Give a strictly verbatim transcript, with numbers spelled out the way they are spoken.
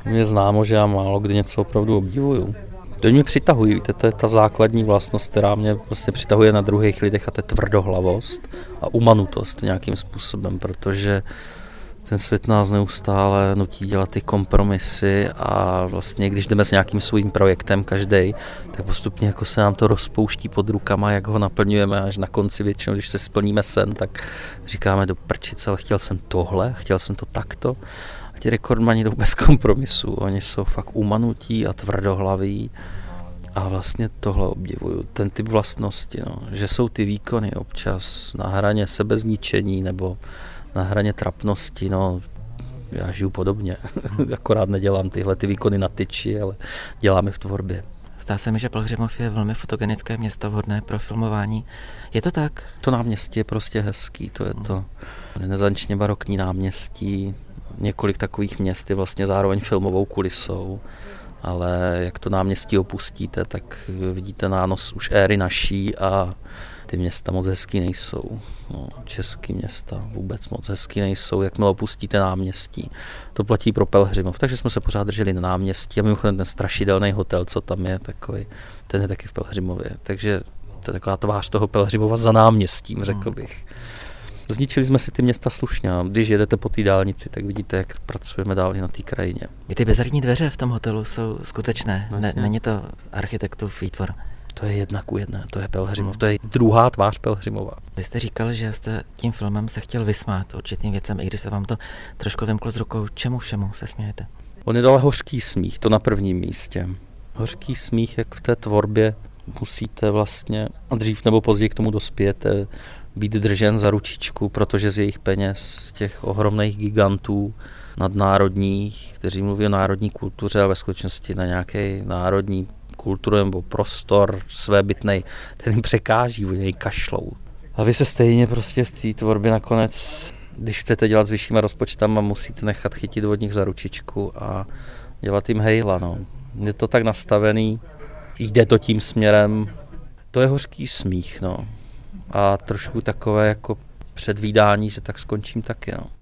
Mě známo, že já málo kdy něco opravdu obdivuju. To mě přitahují, víte, to je ta základní vlastnost, která mě prostě přitahuje na druhých lidech, a to je tvrdohlavost a umanutost nějakým způsobem, protože ten svět nás neustále nutí dělat ty kompromisy a vlastně, když jdeme s nějakým svým projektem každý, tak postupně jako se nám to rozpouští pod rukama, jak ho naplňujeme, až na konci většinou, když se splníme sen, tak říkáme do prčice, ale chtěl jsem tohle, chtěl jsem to takto. A ti rekordmani jdou bez kompromisu, oni jsou fakt umanutí a tvrdohlaví a vlastně tohle obdivuju, ten typ vlastnosti, no, že jsou ty výkony občas na hraně sebezničení nebo na hraně trapnosti, no, já žiju podobně, akorát nedělám tyhle ty výkony na tyči, ale dělám je v tvorbě. Zdá se mi, že Pelhřimov je velmi fotogenické město vhodné pro filmování. Je to tak? To náměstí je prostě hezký, to je to renesančně barokní náměstí, několik takových měst je vlastně zároveň filmovou kulisou, ale jak to náměstí opustíte, tak vidíte nános už éry naší a ty města moc hezký nejsou. No, český města vůbec moc hezký nejsou, jakmile opustíte náměstí. To platí pro Pelhřimov, takže jsme se pořád drželi na náměstí a mimochodem ten strašidelný hotel, co tam je, takový, ten je taky v Pelhřimově. Takže to je taková tvář toho Pelhřimova za náměstím, řekl bych. Zničili jsme si ty města slušně a když jedete po té dálnici, tak vidíte, jak pracujeme dál i na té krajině. I ty bizarní dveře v tom hotelu jsou skutečné, ne, není to architektův výtvor. To je jedna ku jedné, to je Pelhřimov, to je druhá tvář Pelhřimova. Vy jste říkal, že jste tím filmem se chtěl vysmát určitým věcem, i když se vám to trošku vymklo z rukou. Čemu všemu se smějete? On je dal hořký smích, to na prvním místě. Hořký smích, jak v té tvorbě musíte vlastně, a dřív nebo později k tomu dospějete, být držen za ručičku, protože z jejich peněz, těch ohromných gigantů nadnárodních, kteří mluví o národní kultuře, ale ve skutečnosti na nějaké národní kulturu nebo prostor svébytnej, ten jim překáží, oni jej kašlou. A vy se stejně prostě v té tvorbě nakonec, když chcete dělat s vyššíma rozpočtama, musíte nechat chytit od nich za ručičku a dělat jim hejla. No. Je to tak nastavený, jde to tím směrem, to je hořký smích. No. A trošku takové jako předvídání, že tak skončím taky. No.